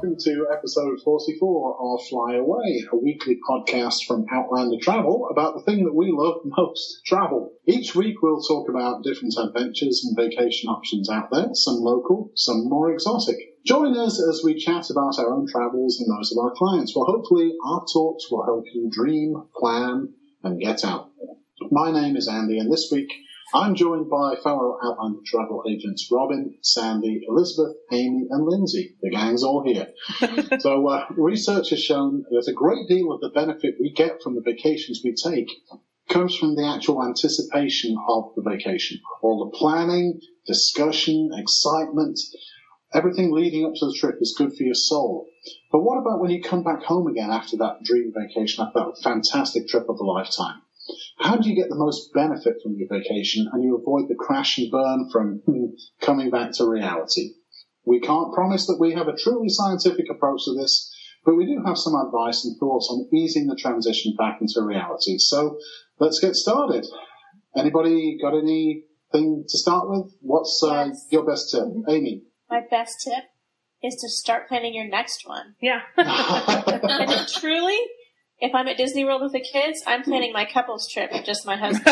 welcome to episode 44 of Fly Away, a weekly podcast from Outlander Travel about the thing that we love most, travel. Each week we'll talk about different adventures and vacation options out there, some local, some more exotic. Join us as we chat about our own travels and those of our clients. Well, hopefully our talks will help you dream, plan, and get out there. My name is Andy, and this week I'm joined by fellow Outlander travel agents Robin, Sandy, Elizabeth, Amy, and Lindsay. The gang's all here. So research has shown that a great deal of the benefit we get from the vacations we take comes from the actual anticipation of the vacation. All the planning, discussion, excitement, everything leading up to the trip is good for your soul. But what about when you come back home again after that dream vacation, after that fantastic trip of a lifetime? How do you get the most benefit from your vacation and you avoid the crash and burn from coming back to reality? We can't promise that we have a truly scientific approach to this, but we do have some advice and thoughts on easing the transition back into reality. So let's get started. Anybody got anything to start with? What's your best tip? Amy? My best tip is to start planning your next one. Yeah. And truly, if I'm at Disney World with the kids, I'm planning my couples trip with just my husband.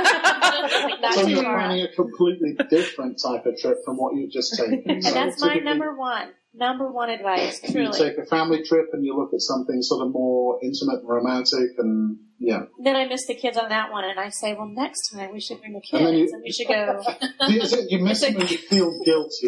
So you're planning a completely different type of trip from what you've just taken. And that's my number one advice, truly. You take a family trip and you look at something sort of more intimate and romantic and, yeah. Then I miss the kids on that one, and I say, well, next time we should bring the kids, and we should go. You miss them when you feel guilty.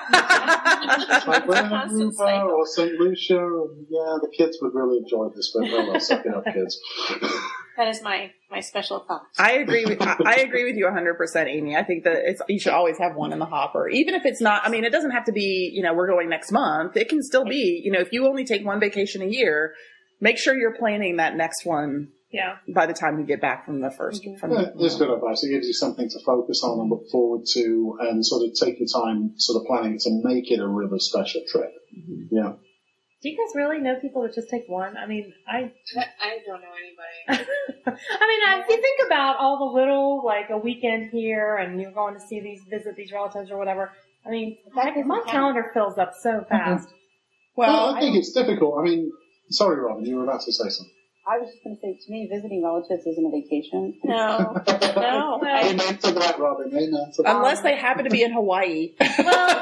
Like we're in Aruba or St. Lucia, and the kids would really enjoy this, but well, suck it up, kids. That is my special thought. I agree with you 100%, Amy. I think that you should always have one in the hopper, even if it's not. I mean, it doesn't have to be. We're going next month. It can still be. If you only take one vacation a year, make sure you're planning that next one. Yeah. By the time you get back from the first. It's good advice. It gives you something to focus on and look forward to, and sort of take your time, sort of planning to make it a really special trip. Mm-hmm. Yeah. Do you guys really know people that just take one? I mean, I don't know anybody. I mean, if you think about all the little, like a weekend here and you're going to visit these relatives or whatever, I mean, my calendar fills up so fast. Mm-hmm. Well, I think it's difficult. I mean, sorry, Robin, you were about to say something. I was just going to say, to me, visiting relatives isn't a vacation. No. Amen to that, Robin. Amen to that. Unless they happen to be in Hawaii. Well,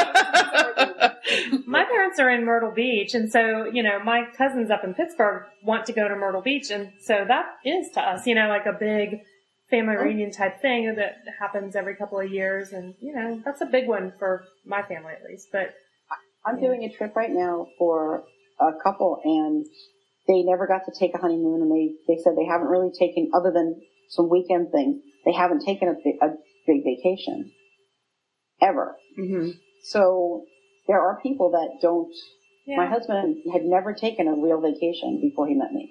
my parents are in Myrtle Beach, and so, my cousins up in Pittsburgh want to go to Myrtle Beach, and so that is to us, like a big family reunion type thing that happens every couple of years, and, that's a big one for my family at least. But I'm doing a trip right now for a couple, and they never got to take a honeymoon, and they said they haven't really taken, other than some weekend things, they haven't taken a big vacation. Ever. Mm-hmm. So there are people that don't. Yeah. My husband had never taken a real vacation before he met me.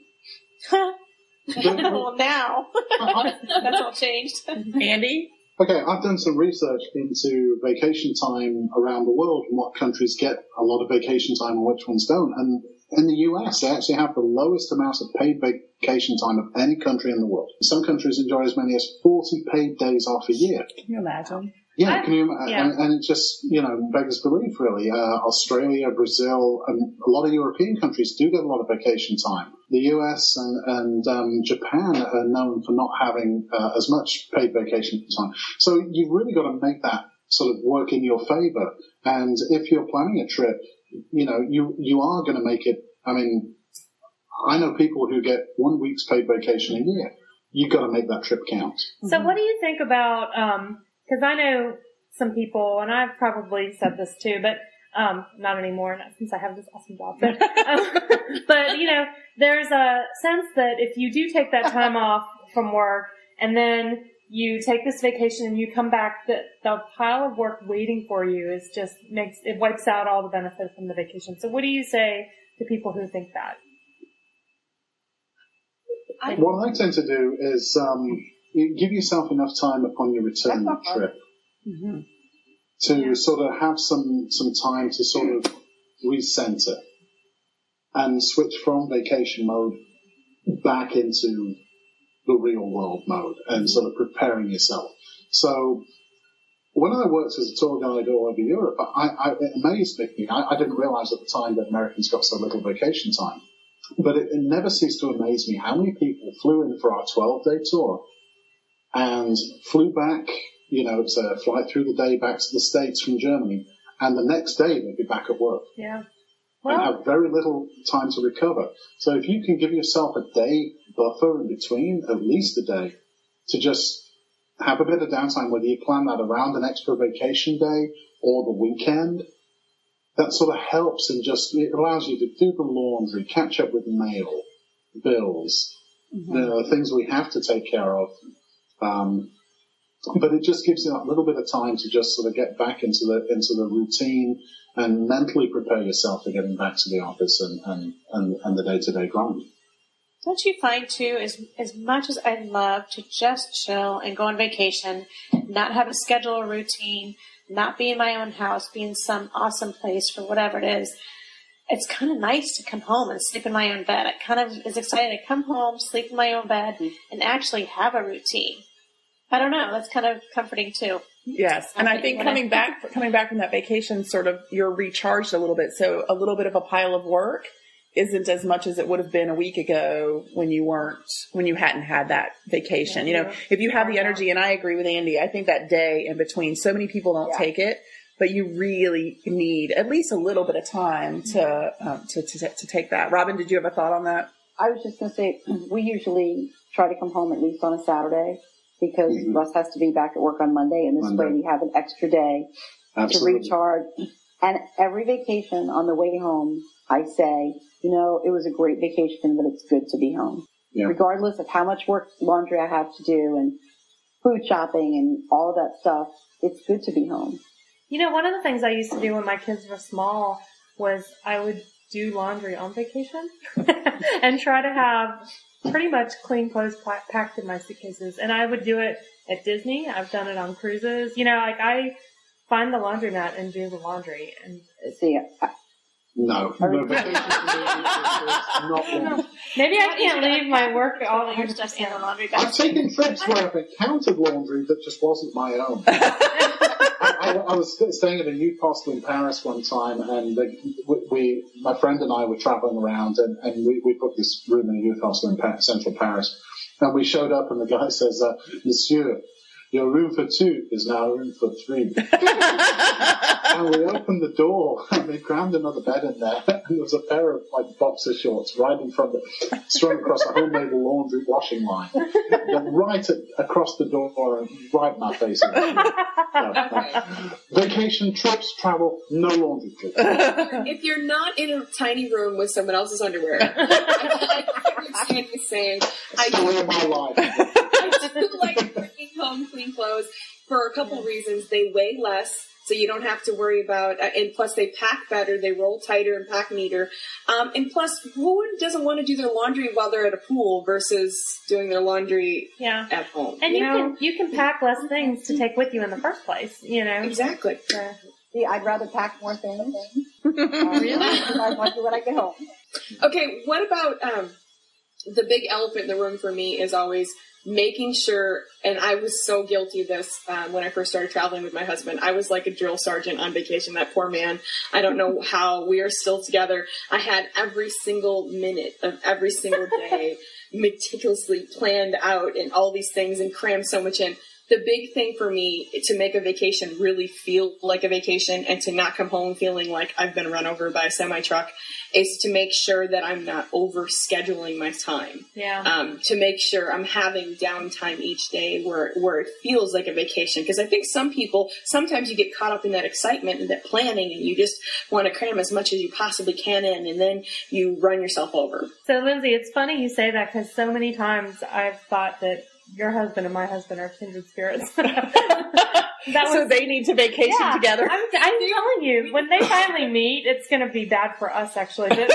Well, now. That's all changed. Andy? Okay, I've done some research into vacation time around the world and what countries get a lot of vacation time and which ones don't. And in the US, they actually have the lowest amount of paid vacation time of any country in the world. Some countries enjoy as many as 40 paid days off a year. Can you imagine? Yeah, can you imagine? Yeah. And it just, beggars belief, really. Australia, Brazil, and a lot of European countries do get a lot of vacation time. The US and Japan are known for not having as much paid vacation time. So you've really got to make that sort of work in your favor. And if you're planning a trip, you are going to make it. I mean, I know people who get 1 week's paid vacation a year. You've got to make that trip count. So what do you think about, because I know some people, and I've probably said this too, but not anymore, not since I have this awesome job. But, there's a sense that if you do take that time off from work and then you take this vacation and you come back, that the pile of work waiting for you is just it wipes out all the benefit from the vacation. So what do you say to people who think that? What I tend to do is give yourself enough time upon your return trip to sort of have some time to sort of recenter and switch from vacation mode back into the real world mode and sort of preparing yourself. So when I worked as a tour guide all over Europe, it amazed me. I didn't realize at the time that Americans got so little vacation time. But it never ceased to amaze me how many people flew in for our 12-day tour and flew back, it's a flight through the day back to the States from Germany, and the next day they'd be back at work. Yeah. And have very little time to recover. So if you can give yourself a day buffer in between, at least a day, to just have a bit of downtime, whether you plan that around an extra vacation day or the weekend, that sort of helps and it allows you to do the laundry, catch up with mail, bills, things we have to take care of. But it just gives you that little bit of time to just sort of get back into the routine and mentally prepare yourself for getting back to the office and the day-to-day grind. Don't you find, too, as much as I love to just chill and go on vacation, not have a schedule or routine, not be in my own house, be in some awesome place for whatever it is, it's kind of nice to come home and sleep in my own bed. It kind of is exciting to come home, sleep in my own bed, and actually have a routine. I don't know. That's kind of comforting, too. Yes, and I think coming back from that vacation, sort of you're recharged a little bit. So a little bit of a pile of work isn't as much as it would have been a week ago when you hadn't had that vacation. If you have the energy, and I agree with Andy, I think that day in between, so many people don't take it, but you really need at least a little bit of time to take that. Robin, did you have a thought on that? I was just going to say, we usually try to come home at least on a Saturday because Russ has to be back at work on Monday, and this way we have an extra day to recharge. And every vacation on the way home, I say, it was a great vacation, but it's good to be home. Yeah. Regardless of how much laundry I have to do and food shopping and all of that stuff, it's good to be home. One of the things I used to do when my kids were small was I would do laundry on vacation and try to have pretty much clean clothes packed in my suitcases. And I would do it at Disney. I've done it on cruises. I find the laundromat and do the laundry. And see, no vacation not one. Maybe I can't leave my work all your stuff in the laundry basket. I've taken trips where I've encountered laundry that just wasn't my own. I was staying at a Youth hostel in Paris one time, and my friend and I were traveling around, and we booked this room in a youth hostel in central Paris. And we showed up, and the guy says, "Monsieur, your room for two is now a room for three." And we opened the door, and they crammed another bed in there, and there was a pair of boxer shorts right in front of it, strung across a homemade laundry washing line, right across the door, and right in our faces. Vacation trips, travel, no laundry trips. If you're not in a tiny room with someone else's underwear, I understand you saying. Story of my life. I do like bringing home clean clothes for a couple reasons. They weigh less, so you don't have to worry about, and plus they pack better, they roll tighter and pack neater. And plus, who doesn't want to do their laundry while they're at a pool versus doing their laundry at home? And you can pack less things to take with you in the first place, Exactly. See, I'd rather pack more things. Really? I want to when I get home. Okay, what about the big elephant in the room for me is always making sure, and I was so guilty of this when I first started traveling with my husband. I was like a drill sergeant on vacation, that poor man. I don't know how we are still together. I had every single minute of every single day meticulously planned out and all these things and crammed so much in. The big thing for me to make a vacation really feel like a vacation and to not come home feeling like I've been run over by a semi-truck is to make sure that I'm not over-scheduling my time. Yeah. To make sure I'm having downtime each day where it feels like a vacation. Because I think sometimes you get caught up in that excitement and that planning and you just want to cram as much as you possibly can in and then you run yourself over. So, Lindsay, it's funny you say that because so many times I've thought that your husband and my husband are kindred spirits. So they need to vacation together. I'm telling you, when they finally meet, it's going to be bad for us, actually. They're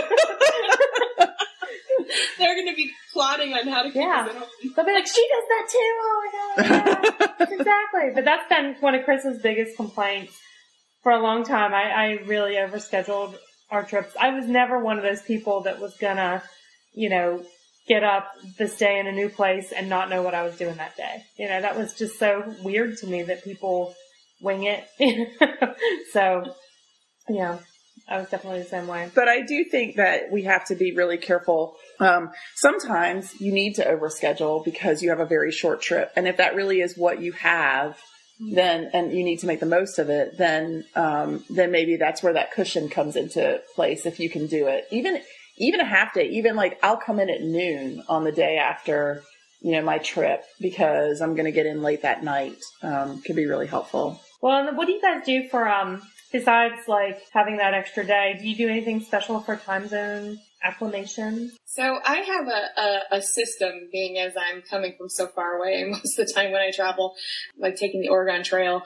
going to be plotting on how to keep us at home. They'll be like, she does that too. Oh my God. Yeah. Exactly. But that's been one of Chris's biggest complaints for a long time. I really overscheduled our trips. I was never one of those people that was going to, get up this day in a new place and not know what I was doing that day. That was just so weird to me that people wing it. So, yeah, I was definitely the same way. But I do think that we have to be really careful. Sometimes you need to overschedule because you have a very short trip. And if that really is what you have, then, and you need to make the most of it, then maybe that's where that cushion comes into place if you can do it. Even a half day, even like I'll come in at noon on the day after, my trip because I'm going to get in late that night. Could be really helpful. Well, and what do you guys do for, besides like having that extra day? Do you do anything special for time zone acclimation? So I have a system, being as I'm coming from so far away most of the time when I travel, like taking the Oregon Trail.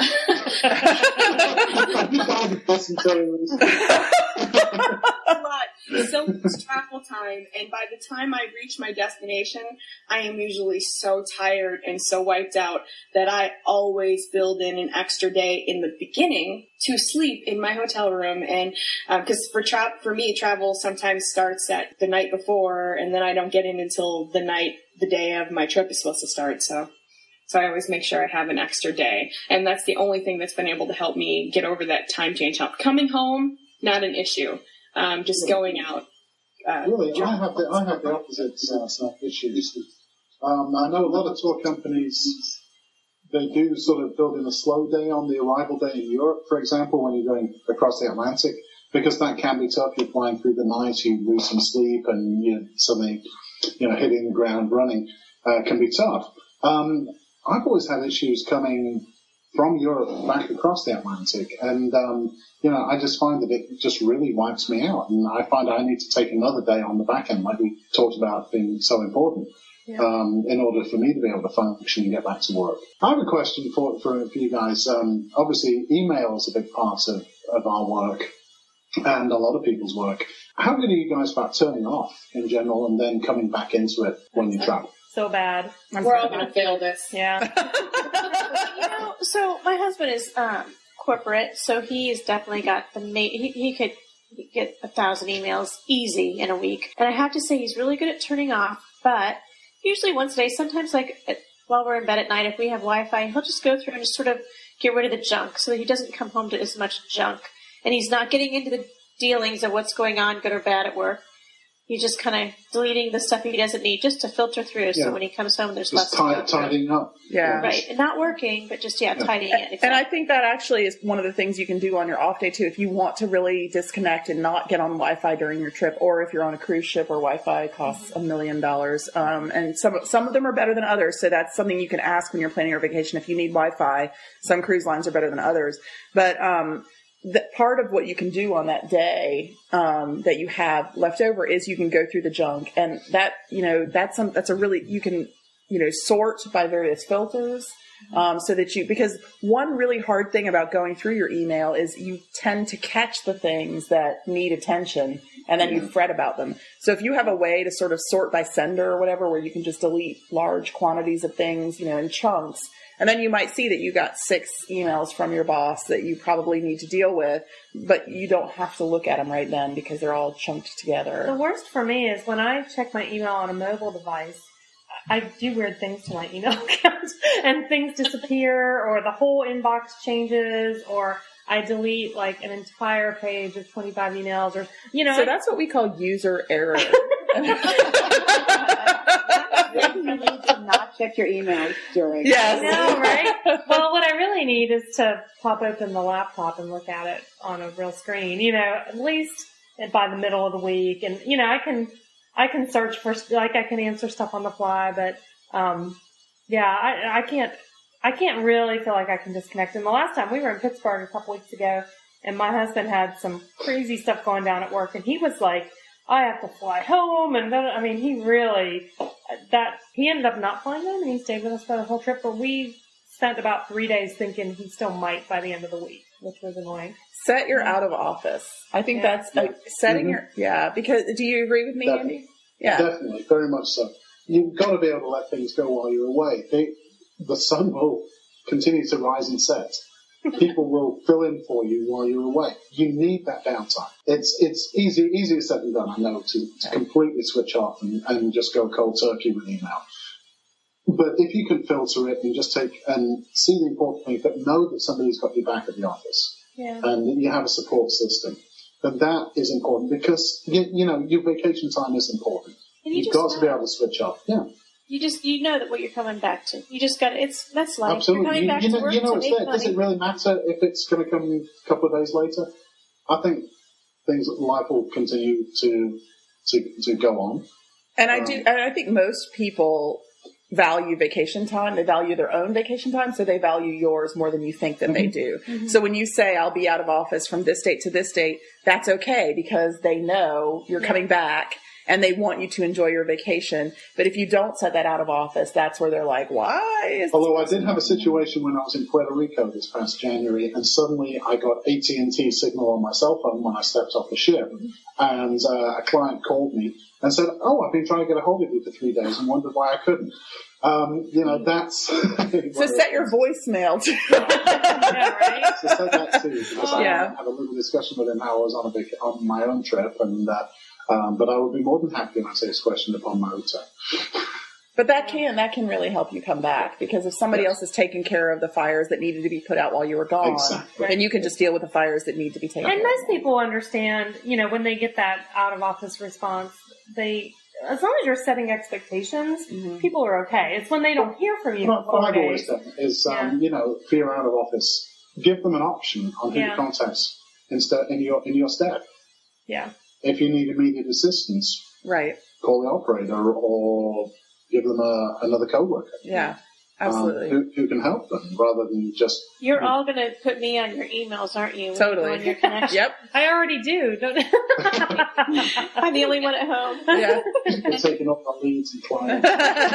A lot. So much travel time, and by the time I reach my destination, I am usually so tired and so wiped out that I always build in an extra day in the beginning to sleep in my hotel room. And because for me, travel sometimes starts at the night before, and then I don't get in until the day of my trip is supposed to start. So I always make sure I have an extra day, and that's the only thing that's been able to help me get over that time change. Coming home, not an issue. Just going out. Really, I have the opposite set of issues. I know a lot of tour companies, they do sort of build in a slow day on the arrival day in Europe, for example, when you're going across the Atlantic, because that can be tough. You're flying through the night, you lose some sleep, and you're suddenly, hitting the ground running, can be tough. I've always had issues coming from Europe back across the Atlantic, and I just find that it just really wipes me out, and I find I need to take another day on the back end, like we talked about being so important, in order for me to be able to function and get back to work. I have a question for you guys. Obviously, email is a big part of our work and a lot of people's work. How good are you guys about turning off in general and then coming back into it when you travel? So bad. We're all going to fail this. Yeah. So my husband is corporate, so he's definitely got he could get 1,000 emails easy in a week. And I have to say he's really good at turning off, but usually once a day, sometimes while we're in bed at night, if we have Wi-Fi, he'll just go through and just sort of get rid of the junk so that he doesn't come home to as much junk. And he's not getting into the dealings of what's going on, good or bad at work. He's just kind of deleting the stuff he doesn't need just to filter through so when he comes home, there's just less. Tidying up. Yeah. Right. And not working, but just, tidying it. Exactly. And I think that actually is one of the things you can do on your off day too. If you want to really disconnect and not get on Wi-Fi during your trip, or if you're on a cruise ship where Wi-Fi costs $1 million. And some of them are better than others. So that's something you can ask when you're planning your vacation. If you need Wi-Fi, some cruise lines are better than others. But, that part of what you can do on that day that you have left over is you can go through the junk, and that that's a really, you can sort by various filters so that because one really hard thing about going through your email is you tend to catch the things that need attention and then you fret about them. So if you have a way to sort of sort by sender or whatever, where you can just delete large quantities of things in chunks. And then you might see that you got 6 emails from your boss that you probably need to deal with, but you don't have to look at them right then because they're all chunked together. The worst for me is when I check my email on a mobile device, I do weird things to my email account, and things disappear, or the whole inbox changes, or I delete like an entire page of 25 emails, or So that's what we call user error. You need to not check your emails during. Yes. I know, right? Well, what I really need is to pop open the laptop and look at it on a real screen, at least by the middle of the week. And, I can search for, I can answer stuff on the fly, but, I can't really feel like I can disconnect. And the last time we were in Pittsburgh a couple weeks ago, and my husband had some crazy stuff going down at work, and he was like, I have to fly home, and then, he ended up not flying home, and he stayed with us for the whole trip, but we spent about 3 days thinking he still might by the end of the week, which was annoying. Set your out of office. I think that's setting because do you agree with me, Definitely. Andy? Yeah. Definitely, very much so. You've got to be able to let things go while you're away. The sun will continue to rise and set. People will fill in for you while you're away. You need that downtime. It's easier said than done, I know, to completely switch off and just go cold turkey with email. But if you can filter it and just take and see the important thing, that know that somebody's got your back at the office Yeah. and that you have a support system, then that is important because, you know, your vacation time is important. And You've got to be able to switch off. Yeah, you know that what you're coming back to. You just got that's life. absolutely. You're coming back You to know, work you know to it's make there. money. Does it really matter if it's going to come a couple of days later? I think life will continue to go on. And I think most people value vacation time. They value their own vacation time, so they value yours more than you think that they do. Mm-hmm. So when you say, I'll be out of office from this date to this date, that's okay because they know you're coming back and they want you to enjoy your vacation. But if you don't set that out of office, that's where they're like, why? Although I did have a situation when I was in Puerto Rico this past January, and suddenly I got AT&T signal on my cell phone when I stepped off the ship. And a client called me and said, I've been trying to get a hold of you for 3 days and wondered why I couldn't. You know, that's... So set your voicemail too. Yeah, right? So set that too, because I had a little discussion with him how I was on my own trip, and but I would be more than happy to answer his question upon my return. But that can really help you come back, because if somebody else is taking care of the fires that needed to be put out while you were gone, then you can just deal with the fires that need to be taken care of. And most people understand, you know, when they get that out of office response, as long as you're setting expectations, people are okay. It's when they don't hear from you. What I've always done is, you know, if you're out of office, give them an option on who to contact instead in your stead. Yeah. If you need immediate assistance, call the operator or give them another coworker. Yeah, absolutely. Who can help them rather than just... You're all going to put me on your emails, aren't you? Totally. On your connection. Yep. I already do. I'm the only one at home. Yeah. You're taking up the leads and clients.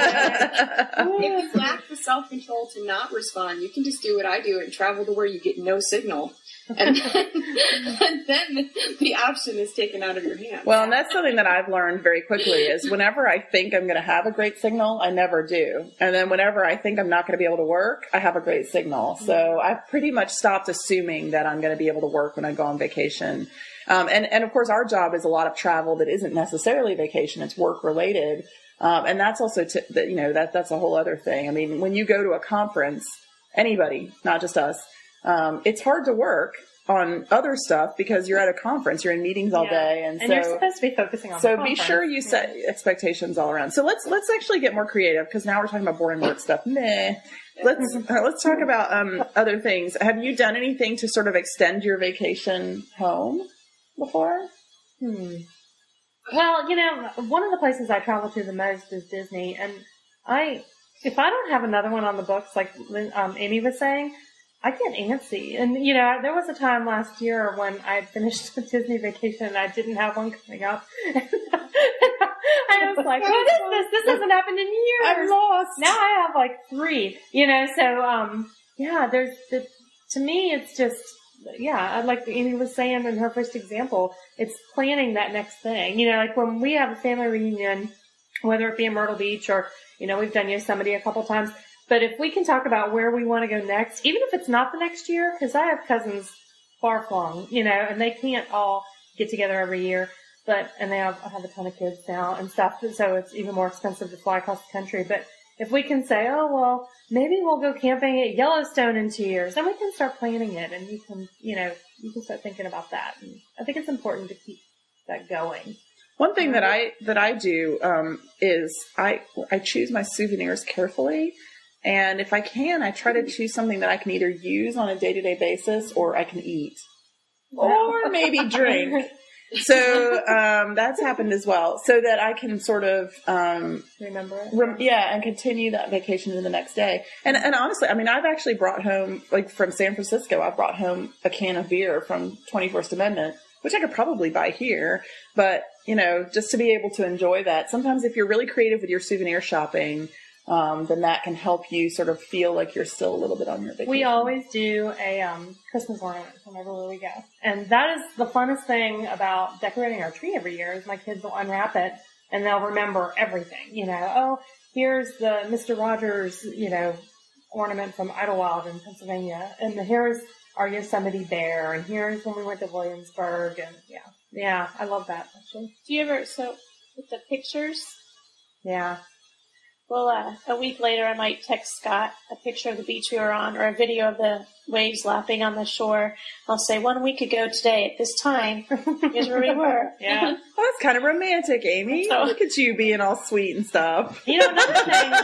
If you lack the self-control to not respond, you can just do what I do and travel to where you get no signal. And then the option is taken out of your hands. Well, and that's something that I've learned very quickly is whenever I think I'm going to have a great signal, I never do. And then whenever I think I'm not going to be able to work, I have a great signal. So I've pretty much stopped assuming that I'm going to be able to work when I go on vacation. And of course, our job is a lot of travel that isn't necessarily vacation. It's work related. And that's also, that's a whole other thing. I mean, when you go to a conference, anybody, not just us, it's hard to work on other stuff because you're at a conference, you're in meetings all day, and so you're supposed to be focusing on. So be sure you set expectations all around. So let's actually get more creative because now we're talking about boring work stuff. Let's talk about other things. Have you done anything to sort of extend your vacation home before? Well, you know, one of the places I travel to the most is Disney, and if I don't have another one on the books, like Amy was saying, I get antsy. And, you know, there was a time last year when I had finished a Disney vacation and I didn't have one coming up. I was like, what is this? This hasn't happened in years. I'm lost. Now I have like 3, you know, so, to me, it's just, like Amy was saying in her first example, it's planning that next thing. You know, like when we have a family reunion, whether it be in Myrtle Beach or, you know, we've done Yosemite a couple times. But if we can talk about where we want to go next, even if it's not the next year, because I have cousins far-flung, you know, and they can't all get together every year, and they have a ton of kids now and stuff, so it's even more expensive to fly across the country. But if we can say, maybe we'll go camping at Yellowstone in 2 years, then we can start planning it, and you can start thinking about that. And I think it's important to keep that going. One thing that I do is I choose my souvenirs carefully. And if I can, I try to choose something that I can either use on a day-to-day basis or I can eat or maybe drink. So that's happened as well, so that I can sort of remember it. And continue that vacation to the next day. And honestly, I mean, I've actually brought home, like from San Francisco, I brought home a can of beer from 21st Amendment, which I could probably buy here. But, you know, just to be able to enjoy that. Sometimes if you're really creative with your souvenir shopping, then that can help you sort of feel like you're still a little bit on your vacation. We always do a Christmas ornament whenever we go. And that is the funnest thing about decorating our tree every year is my kids will unwrap it and they'll remember everything. You know, here's the Mr. Rogers, you know, ornament from Idlewild in Pennsylvania. And here's our Yosemite bear. And here's when we went to Williamsburg. And yeah, I love that actually. Do you ever, with the pictures? Yeah. Well, a week later, I might text Scott a picture of the beach we were on or a video of the waves lapping on the shore. I'll say, 1 week ago today at this time, here's where we were. Yeah. Well, that's kind of romantic, Amy. So- Look at you being all sweet and stuff. You know, another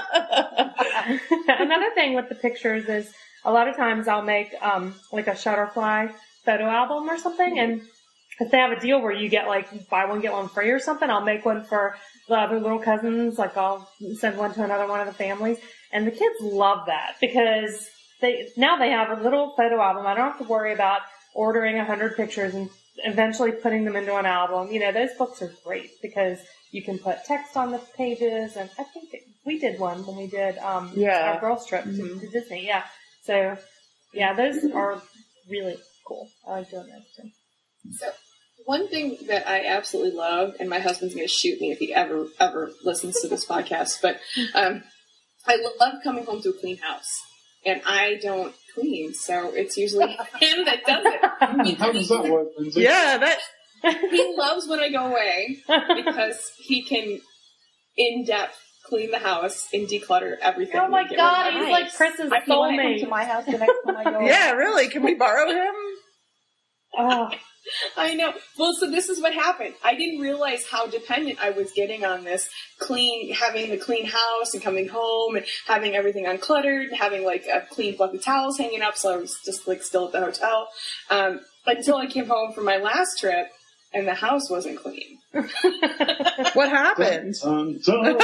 thing with the pictures is a lot of times I'll make like a Shutterfly photo album or something, and if they have a deal where you get like buy one get one free or something, I'll make one for the other little cousins. Like I'll send one to another one of the families, and the kids love that because they have a little photo album. I don't have to worry about ordering 100 pictures and eventually putting them into an album. You know, those books are great because you can put text on the pages, and I think we did one when we did our girls trip to Disney. Yeah. So, yeah, those are really cool. I like doing those too. So, one thing that I absolutely love, and my husband's going to shoot me if he ever listens to this podcast, but I love coming home to a clean house. And I don't clean, so it's usually him that does it. How does that work, Lindsay? Yeah, He loves when I go away because he can, in depth, clean the house and declutter everything. Oh my Get rid of God, everything. he's like Chris's I can when I come soulmate. to my house the next time I go. yeah, really. Can we borrow him? Oh, I know. Well, so this is what happened. I didn't realize how dependent I was getting on this having the clean house and coming home and having everything uncluttered, having like a clean fluffy towels hanging up. So I was just like still at the hotel until I came home from my last trip and the house wasn't clean. What happened? But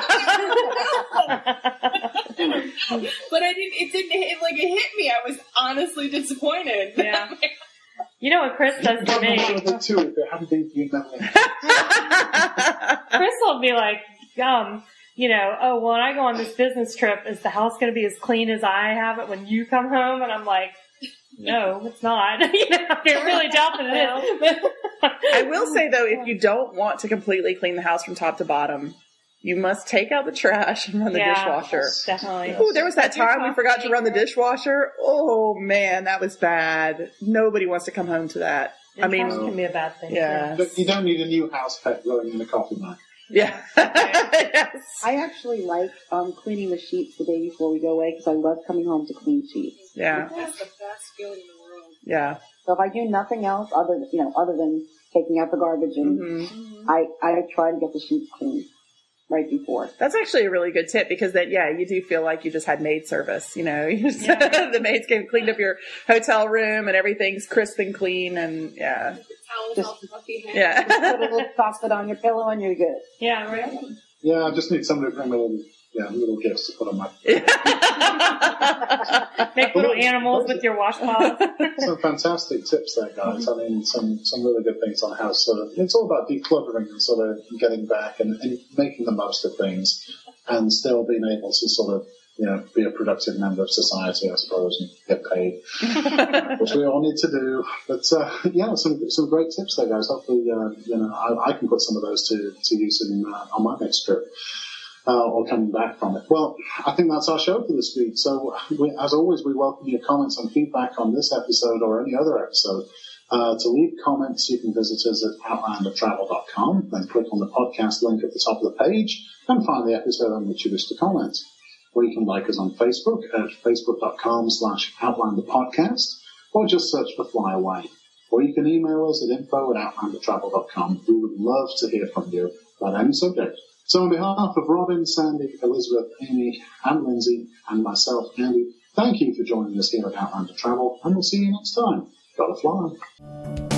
it hit me. I was honestly disappointed. yeah. You know what Chris does to me? Too, if it hadn't been for you, Melanie. Chris will be like, you know, oh, well, when I go on this business trip, is the house going to be as clean as I have it when you come home? And I'm like, no, it's not. You know, I can really doubt that it is. I will say, though, if you don't want to completely clean the house from top to bottom, you must take out the trash and run the dishwasher. Definitely. Oh, there was that time we forgot to run the dishwasher. Oh, man, that was bad. Nobody wants to come home to that. It can be a bad thing. Yeah. But you don't need a new house pet growing in a coffee mug. Yeah. Yes. I actually like cleaning the sheets the day before we go away because I love coming home to clean sheets. Yeah. That's the best feeling in the world. Yeah. So if I do nothing else other than taking out the garbage, and I try to get the sheets clean right before. That's actually a really good tip because that, you do feel like you just had maid service, you know, the maids cleaned up your hotel room and everything's crisp and clean and The towels all fluffy. Put a little pasta on your pillow and you're good. Yeah, right. Yeah, I just need somebody to bring me little gifts to put on my... Make little animals with your washcloth. Some fantastic tips there, guys. I mean, some really good things on house. So it's all about decluttering and sort of getting back and making the most of things and still being able to sort of, be a productive member of society, I suppose, and get paid, which we all need to do. But, some great tips there, guys. Hopefully, I can put some of those to use on my next trip. Or coming back from it. Well, I think that's our show for this week. So, as always, we welcome your comments and feedback on this episode or any other episode. To leave comments, you can visit us at outlandertravel.com, then click on the podcast link at the top of the page and find the episode on which you wish to comment. Or you can like us on Facebook at facebook.com/outlanderpodcast, or just search for Fly Away. Or you can email us at info@outlandertravel.com. We would love to hear from you about any subject. So on behalf of Robin, Sandy, Elizabeth, Amy, and Lindsay, and myself, Andy, thank you for joining us here at Outlander Travel, and we'll see you next time. Gotta fly.